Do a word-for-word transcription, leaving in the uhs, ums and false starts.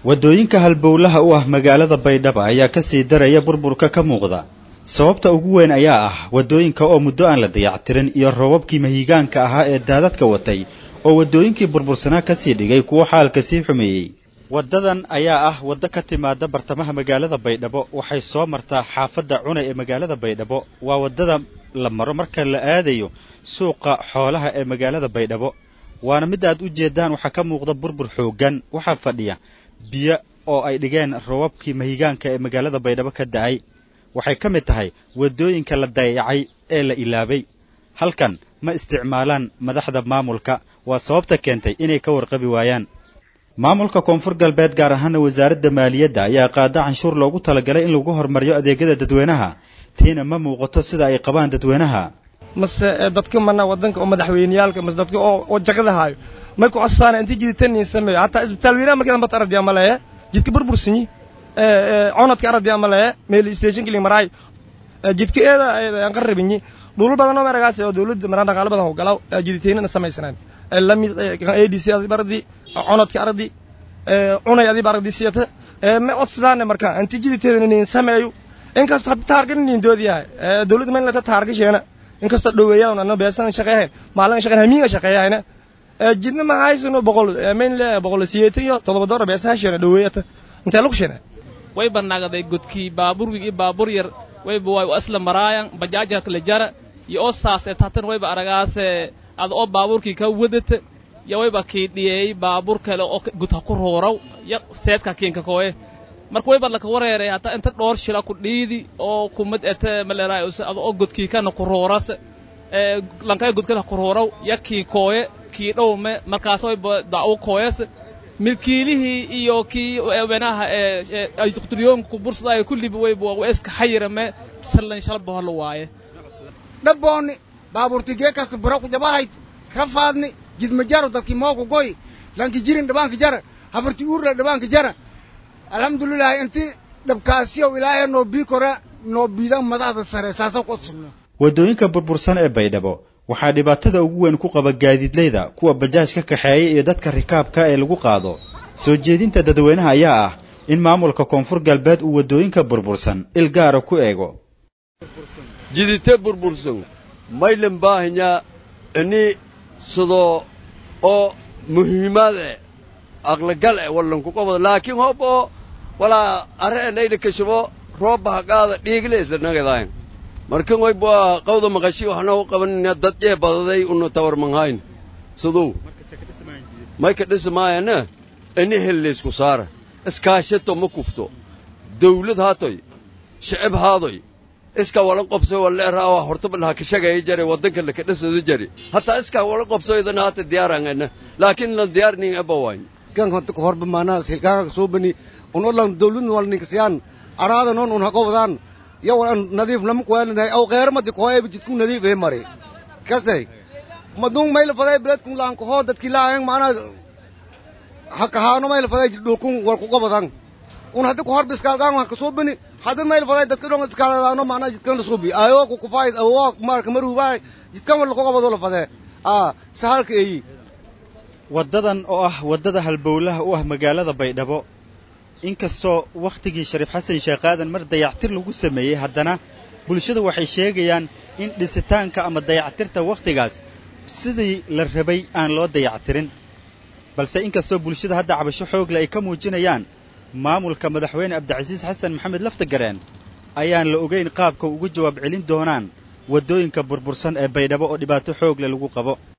wadooyinka halbowlaha u ah magaalada Baydhabo ayaa ka sii daraya burburka ka muuqda. Sababta ugu weyn ayaa ah wadooyinka oo muddo aan la dayactirin iyo roobabkii mahigaanka ahaa ee daadadka watay oo wadooyinkii burbursanaa ka sii dhigay kuwa xaalka sii xumeeyay. Wadadan ayaa ah wada ka timaada bartamaha magaalada Baydhabo waxay soo martaa xaafadda Cunay ee magaalada Baydhabo. Waa wadada la maro marka la aadayo suuqa xoolaha ee magaalada Baydhabo. waana mid aad u jeedaan waxa ka muuqda burbur xoogan waxa fadhiya biyo oo ay dhigeen roobabkii mahigaanka ee magaalada Baydhabo ka da'ay. waxay ka mid tahay wadooyinka la dayacay ee la ilaabay. halkan ma isticmaalaan madaxda maamulka, waa sababta keentay inay ka warqabi waayaan. maamulka koonfur galbeed gaar ahaan wasaaradda maaliyadda ayaa qaada canshuur loogu talagalay in lagu hormariyo adeegyada dadweynaha. tiina ma muuqato sida ay qabaan dadweynaha. mase dadka mana wadanka oo madaxweyniyaalka mas dadka oo jaqada haayo ma ku codsan intii jidtan sameeyo hatta isbitaal weyn markii ma taradiya malaya jidka burbursanyi ee coonadka aradiya malaya meel station kali maray jidka eeda aan qarrabinyi dhul badan oo maragaas oo dawladda maraan dhaqaale badan oo galaw jidteena sameeysan lamid A D C adi bardi coonadka aradi ee cunay adi bardi siyata ma codsadaan markaa intii jidteena in sameeyo in kasta taargan in doodiyaa dawladda ma la taargasheena in kasta dhaweeyaan anna beesan shaqeeyeen maalin shaqeyn hamiga shaqeeyayna jidna ma haysano boqol meel boqol siyeetiyo todoba door beesan shaqeeyna dhaweeyata inta lagu shaqeeyay way bannaagaday godkii baabuur iyo baabuur yar way way asla maraayan bajaaja kala jara iyo osaas ee taatan way ba aragaas ad oo baabuurkii ka wadata iyo way ba kiidiyay baabuur kale oo gudka ku roorow ya seedka keenka kooye marka way badla ka wareeray hata inta dhowr shila ku dhiidi oo kumad eta maleeray oo godkii kana ku rooras ee lankay godkada ku roorow yakii kooye kii dhowme markaas way daaw kooyas milkiilihi iyo kii weenaha ee ay tuqturiyoon ku bursaday kulli way way iska xayrame sallan shal bahol waaye dhabooni baabuurtigee ka sabra ku jabahayd rafaadni jid majaro dadkii moogu goy lanki jirin dhabaanka jara habarti uurla dhabaanka jara alhamdulillah inti dhabkaasiyo ilaahay noo biikora noo biidan madaxda sare saasa ku sumno. wadooyinka burbursan ee Baydhabo waxaa dhibaatada ugu weyn ku qaba gaadiidleyda kuwa bajaaj ka kaxeeyay iyo dadka rikaabka ee lagu qaado. soo jeedinta dadweynaha ayaa ah in maamulka koonfur galbeed uu wadooyinka burbursan il gaar ah ku eego. jidite burbursan maylan baahnya ani sidoo oo muhiimada aqlagal ee wallan ku qabado laakiin hobo wala areenayda ka shabo roob qaada dhiigle isla nagadayn markan way baa qowda maqashi waxna u qabanina dad ee badaday uu tawar manhayn sidoo ma ka dhismaayna ani helees ku saara iskaashato ma kufto dawlad haatoy shacab haadoy iska wala qabso wala raawa horta bal ha ka shaqeey jare wadanka la ka dhisado jare hatta iska wala qabso idana hata diyaarangana laakiin la diyaarnin abawayn kan horta horba maana silkaaga soo bani uno lan dawladna wal ninkasiyaan araada noon un hago wadaan yaw an nadiif lam kuwaalnay aw qeer ma dikoay jidku nadiif ee mare kasay madung mayl faday blad kun laan ko ho dadkii laayeen maana haka haano mayl faday dhulkun wal ku gobadan un hadda ku horba iskaagaan wax ka soo bani hadda mayl faday dadka dhon iskaalaano maana jidkan la soo bi ayo ku ku fayd aw marka maruubay jidkan wal ku gobado la faday ah sahalka ay wadadan oo ah wadada halbowlaha u ah magaalada Baydhabo inkastoo waqtigii Shariif Xasan Sheekh Aadan mar dayactir lagu sameeyay haddana bulshada waxay sheegayaan in dhisitaanka ama dayactirta waqtigaas sidii la rabay aan loo dayactirin. balse inkastoo bulshada hadda cabasho xoog leh ay ka muujinayaan maamulka madaxweyne Abdicasiis Xasan Maxamed Laftagareen ayaan la ogeyn qaabka ugu jawaab celin doonaan wadooyinka burbursan ee Baydhabo oo dhibaato xoog leh lagu qabo.